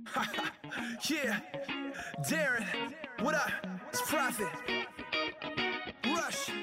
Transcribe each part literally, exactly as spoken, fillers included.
Yeah, Darren, what up? It's Prophet. Rush.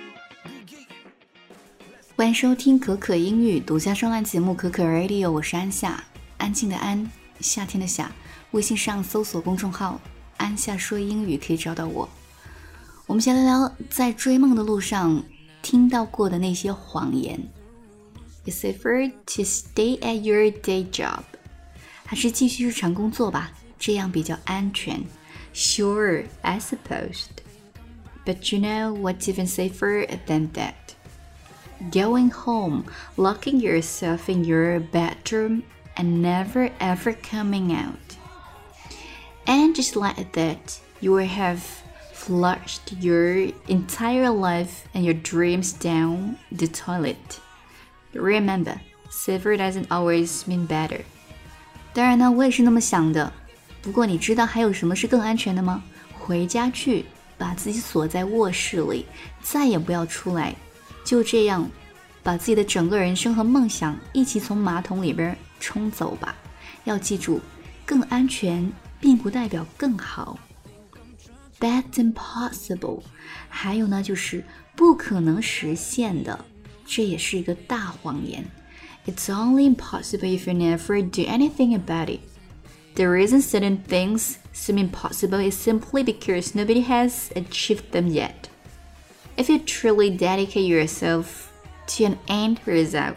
欢迎收听可可英语独家专栏节目可可 Radio， 我是安夏，安静的安，夏天的夏。微信上搜索公众号安夏说英语可以找到我。我们先来聊在追梦的路上听到过的那些谎言。 It's safer to stay at your day job. 还是继续日常工作吧，这样比较安全。 Sure, I suppose. But you know what's even safer than that? Going home, locking yourself in your bedroom, and never ever coming out. And just like that, you will have flushed your entire life and your dreams down the toilet. Remember, safer doesn't always mean better. 当然呢，我也是那么想的。不过你知道还有什么是更安全的吗？回家去，把自己锁在卧室里，再也不要出来。就这样，把自己的整个人生和梦想一起从马桶里边冲走吧。要记住，更安全并不代表更好。That's impossible. 还有呢，就是不可能实现的，这也是一个大谎言。It's only impossible if you never do anything about it. The reason certain things seem impossible is simply because nobody has achieved them yet. If you truly dedicate yourself to an end result,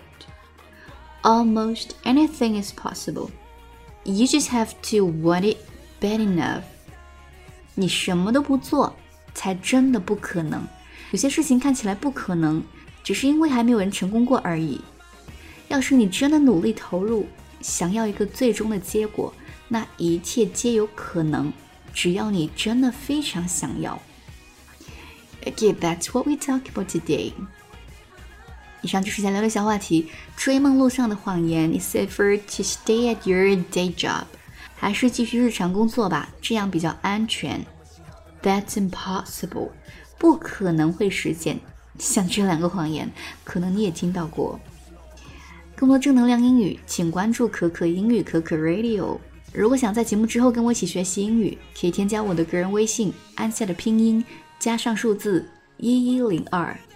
almost anything is possible. You just have to want it bad enough. 你什么都不做，才真的不可能。有些事情看起来不可能，只是因为还没有人成功过而已。要是你真的努力投入，想要一个最终的结果，那一切皆有可能，只要你真的非常想要。Okay, that's what we talk about today. 以上就是想聊的小话题，追梦路上的谎言 It's safer to stay at your day job. 还是继续日常工作吧，这样比较安全。That's impossible. 不可能会实现。像这两个谎言，可能你也听到过。更多正能量英语，请关注可可英语可可 Radio。如果想在节目之后跟我一起学习英语，可以添加我的个人微信安夏的拼音加上数字一一零二。